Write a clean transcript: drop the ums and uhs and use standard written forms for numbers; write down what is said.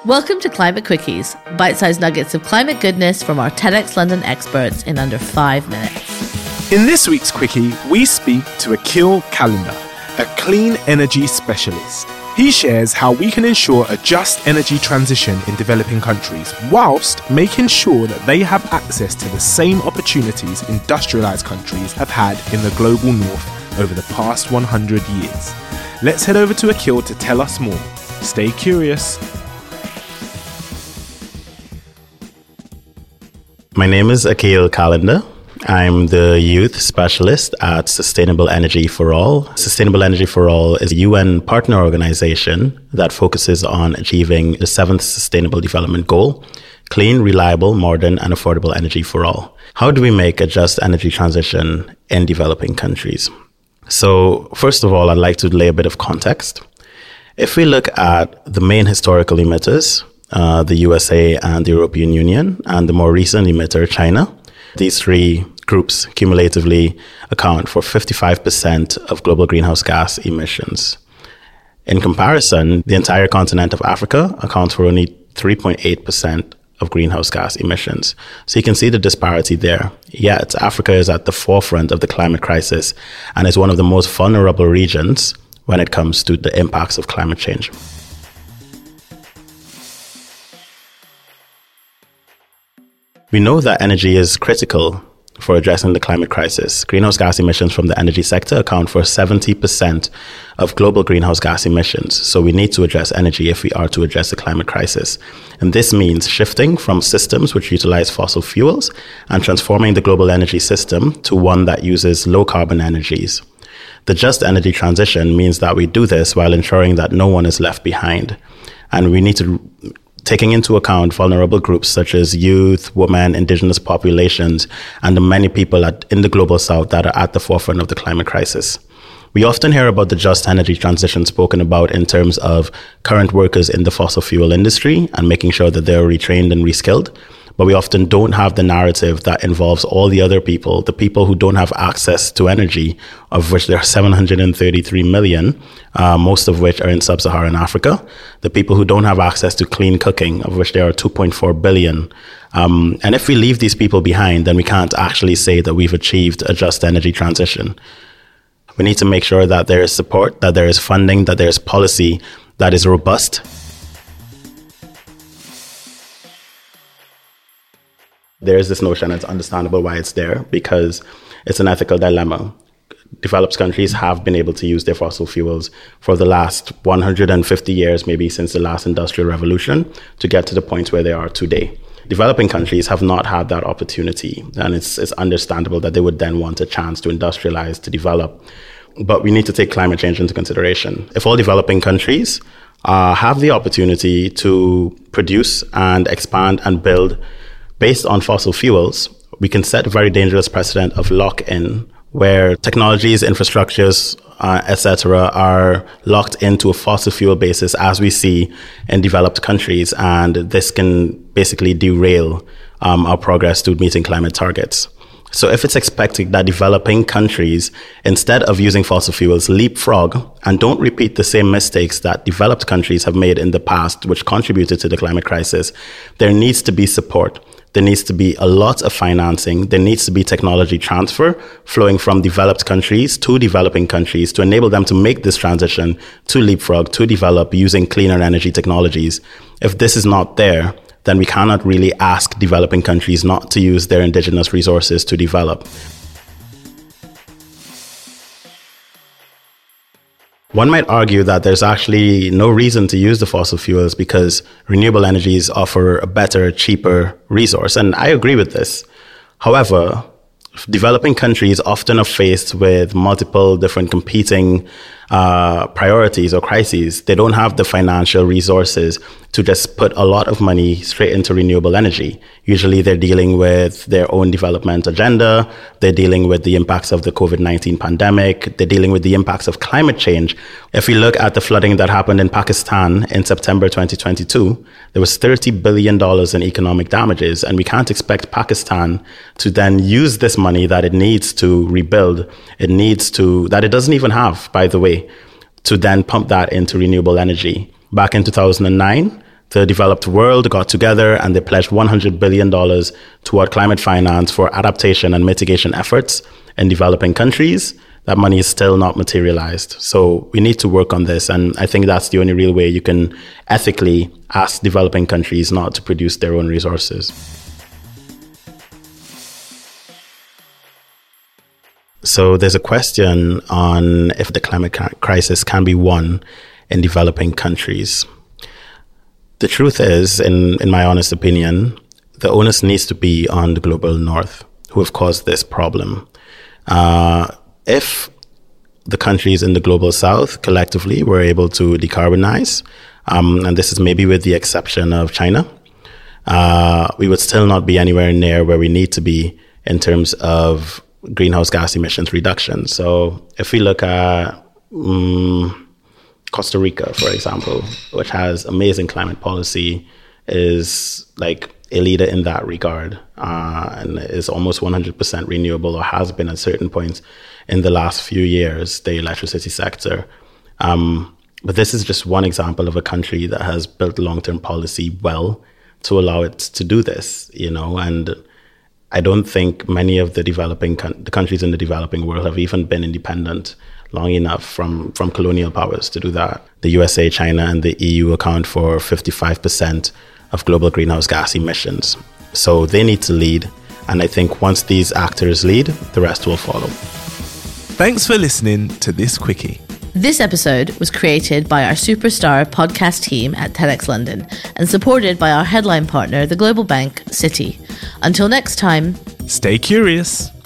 Welcome to Climate Quickies, bite-sized nuggets of climate goodness from our TEDx London experts in under 5 minutes. In this week's Quickie, we speak to Akhil Kalanda, a clean energy specialist. He shares how we can ensure a just energy transition in developing countries, whilst making sure that they have access to the same opportunities industrialised countries have had in the global north over the past 100 years. Let's head over to Akhil to tell us more. Stay curious. My name is Akhil Kalanda. I'm the youth specialist at Sustainable Energy for All. Sustainable Energy for All is a UN partner organization that focuses on achieving the 7th Sustainable Development Goal, clean, reliable, modern, and affordable energy for all. How do we make a just energy transition in developing countries? So, first of all, I'd like to lay a bit of context. If we look at the main historical emitters, the USA and the European Union, and the more recent emitter, China, these three groups cumulatively account for 55% of global greenhouse gas emissions. In comparison, the entire continent of Africa accounts for only 3.8% of greenhouse gas emissions. So you can see the disparity there. Yet, Africa is at the forefront of the climate crisis and is one of the most vulnerable regions when it comes to the impacts of climate change. We know that energy is critical for addressing the climate crisis. Greenhouse gas emissions from the energy sector account for 70% of global greenhouse gas emissions. So we need to address energy if we are to address the climate crisis. And this means shifting from systems which utilize fossil fuels and transforming the global energy system to one that uses low carbon energies. The just energy transition means that we do this while ensuring that no one is left behind. And we need to taking into account vulnerable groups such as youth, women, indigenous populations, and the many people in the global south that are at the forefront of the climate crisis. We often hear about the just energy transition spoken about in terms of current workers in the fossil fuel industry and making sure that they're retrained and reskilled. But we often don't have the narrative that involves all the other people, the people who don't have access to energy, of which there are 733 million, most of which are in sub-Saharan Africa. The people who don't have access to clean cooking, of which there are 2.4 billion. And if we leave these people behind, then we can't actually say that we've achieved a just energy transition. We need to make sure that there is support, that there is funding, that there is policy that is robust. There is this notion, it's understandable why it's there, because it's an ethical dilemma. Developed countries have been able to use their fossil fuels for the last 150 years, maybe since the last industrial revolution, to get to the point where they are today. Developing countries have not had that opportunity, and it's understandable that they would then want a chance to industrialize, to develop. But we need to take climate change into consideration. If all developing countries have the opportunity to produce and expand and build based on fossil fuels, we can set a very dangerous precedent of lock-in, where technologies, infrastructures, etc., are locked into a fossil fuel basis, as we see in developed countries, and this can basically derail our progress to meeting climate targets. So if it's expected that developing countries, instead of using fossil fuels, leapfrog and don't repeat the same mistakes that developed countries have made in the past, which contributed to the climate crisis, there needs to be support. There needs to be a lot of financing. There needs to be technology transfer flowing from developed countries to developing countries to enable them to make this transition to leapfrog, to develop using cleaner energy technologies. If this is not there, then we cannot really ask developing countries not to use their indigenous resources to develop. One might argue that there's actually no reason to use the fossil fuels because renewable energies offer a better, cheaper resource. And I agree with this. However, developing countries often are faced with multiple different competing priorities or crises. They don't have the financial resources to just put a lot of money straight into renewable energy. Usually they're dealing with their own development agenda. They're dealing with the impacts of the COVID-19 pandemic. They're dealing with the impacts of climate change. If we look at the flooding that happened in Pakistan in September 2022, there was $30 billion in economic damages. And we can't expect Pakistan to then use this money that it needs to rebuild. That it doesn't even have, by the way, to then pump that into renewable energy. Back in 2009, the developed world got together and they pledged $100 billion toward climate finance for adaptation and mitigation efforts in developing countries. That money is still not materialized. So we need to work on this. And I think that's the only real way you can ethically ask developing countries not to produce their own resources. So there's a question on if the climate crisis can be won in developing countries. The truth is, in my honest opinion, the onus needs to be on the global north who have caused this problem. If the countries in the global south collectively were able to decarbonize, and this is maybe with the exception of China, we would still not be anywhere near where we need to be in terms of greenhouse gas emissions reduction. So if we look at Costa Rica, for example, which has amazing climate policy, is like a leader in that regard, and is almost 100% renewable, or has been at certain points in the last few years, the electricity sector. But this is just one example of a country that has built long-term policy well to allow it to do this, and I don't think many of the the countries in the developing world have even been independent long enough from colonial powers to do that. The USA, China, and the EU account for 55% of global greenhouse gas emissions. So they need to lead. And I think once these actors lead, the rest will follow. Thanks for listening to this Quickie. This episode was created by our superstar podcast team at TEDx London and supported by our headline partner, the global bank, Citi. Until next time, stay curious.